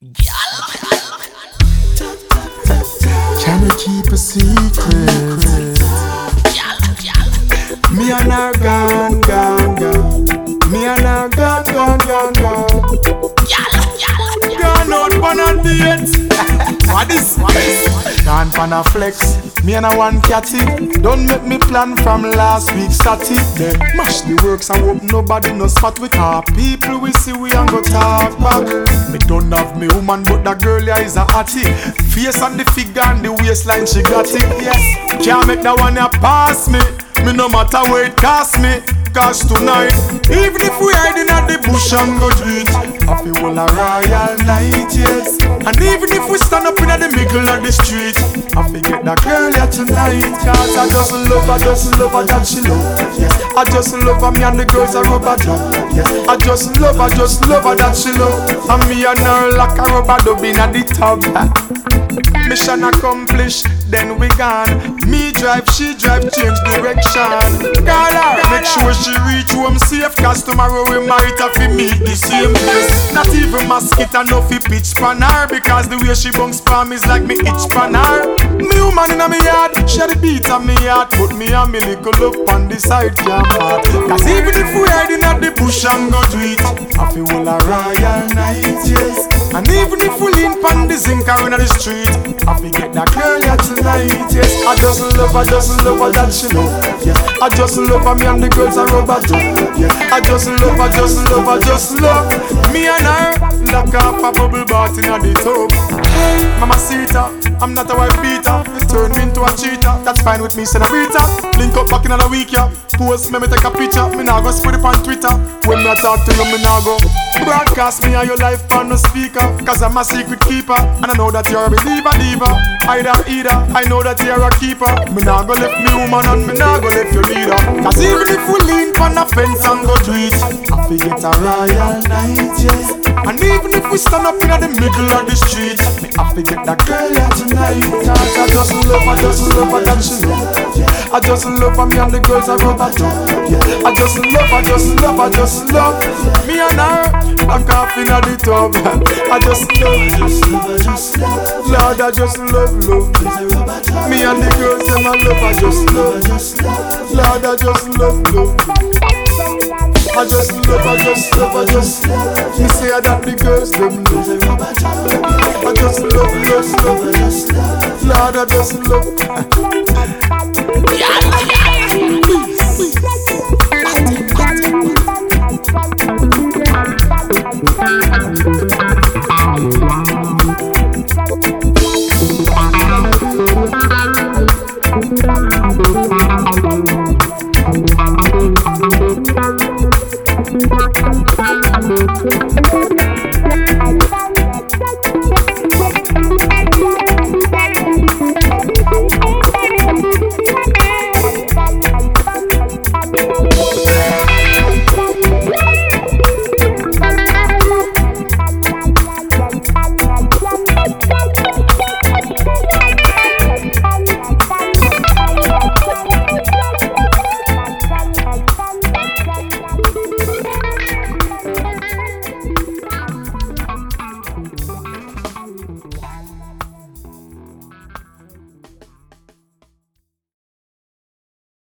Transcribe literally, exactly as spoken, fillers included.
Can you keep a secret? Me and her gone, gone, gone. Me and her gone, gone, gone, gone. Gone out on a date. What is, what is? Gone on a flex. Me and a one catty. Don't make me plan from last week Saturday. Mash the works and hope nobody no spot with our people. We see we and go talk back. Me don't have me woman, but that girl here is a hottie. Face and the figure and the waistline she got it. Yes, can't make that one here pass me. Me no matter where it cost me. Cause tonight, even if we hiding at the bush and go do it, I feel all a royal night, yes. And even if we stand up in the middle of the street, I forget that girl here tonight. Cause I just love her, just love her that she love, yes. I just love her, me and the girls are rubber dub, yes. I just love her, just love her that she love. And me and her like a rubber dub in the tub. Mission accomplished, then we gone. Me drive, she drive, change direction. Call her, make sure she reach home safe. Cause tomorrow we might have to meet the same place. Not even mosquito enough fi pitch pan her. Because the way she bunks palm is like me itch pan her. Me woman in a me yard, she the beat of me heart. Put me and me little love on the side camera. Cause even if we hiding at the bush and go do it, I feel all a royal night, yes. And even if we lean pan the zinc around the street, I forget that girl here tonight, yes. I just love her, just love her that she love, yes. I just love her, me and the girls are rubber dub, yes. I just love her, just love her, just love me and her. Lock off a bubble bath in the tub. Hey, mama Sita, I'm not a wife beater. Turn me into a cheater, that's fine with me, senorita. Link up back in another week, yeah. Post me, me take a picture. Me nah go spread it on Twitter. When me talk to you, me nah go broadcast me and your life on the speaker. Cause I'm a secret keeper, and I know that you're a believer, diva. Either, either, I know that you're a keeper. Me nah go left me woman and me nah go left your leader. Cause even if we lean on the fence and go do it, I forget a royal night, yes. And even if we stand up in the middle of the street, me I forget that girl here tonight. Cause I just love her, just love her that she love, yeah. I just love her, me and the girls are rubber dub, yeah. I just love her, just love her, just love me and her. I'm coughing at the tub. I just love, just love her, just love. Lord, I just love, love me and the girls, them I love, I just love, just love. Lord, I just love, love I just love, I just love, I just love. You say that the girls them love. I just love, just love, I just love. Lord, I just love. Yalla, yalla. Thank you.